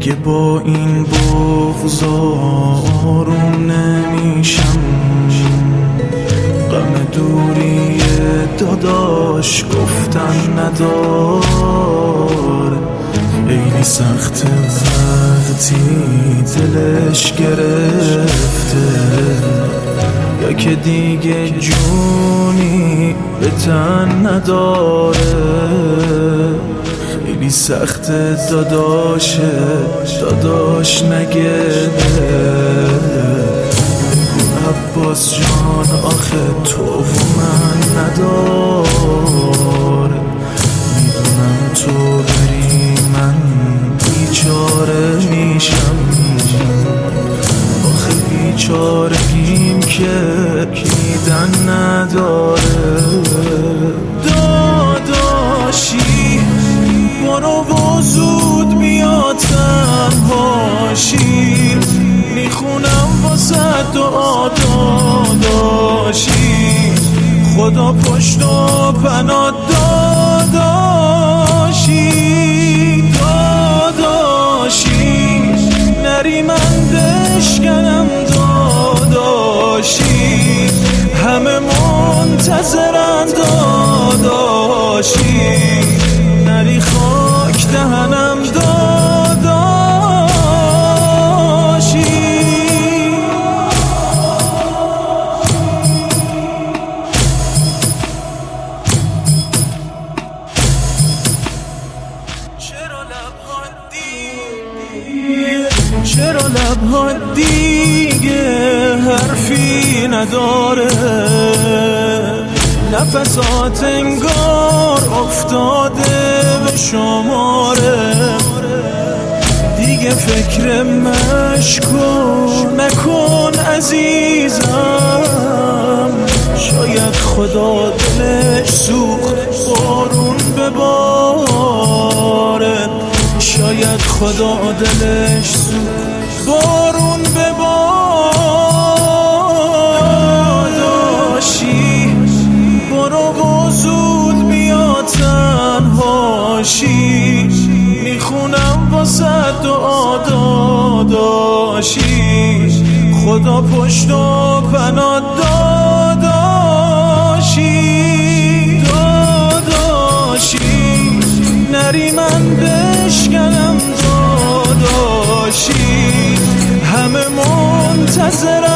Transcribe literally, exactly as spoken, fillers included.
دیگه با این بغض آروم نمیشم. غم دوری داداش گفتن نداره، خیلی سخت وقتی دلش گرفته، یا که دیگه جونی به تن نداره. خیلی سخت داداشه داداش نگه عباس جان، آخه تو و من نداره. میدونم تو بری من بیچاره میشم، آخه بیچارگیم که میدن نداره. داداشی برو و زود میاد تنهاشی، میخونم واسه دعا داداشی، خدا پشت و پناه داداشی. داداشی نری من بشکنم داداشی، همه منتظرن داداشی، نری خاک دهنم داداشی. چرا لبها دیگه حرفی نداره، نفسات انگار افتاده به شماره. دیگه فکر مشکو نکن عزیزم، شاید خدا دلش سوخت بارون بباره، شاید خدا دلش سوخت بارون بباره. داداشی برو و زود میاد تنهاشی، میخونم واسه دعا داداشی، خدا پشت و پناه داداشی. داداشی نری من بشکنم داداشی، همه منتظرم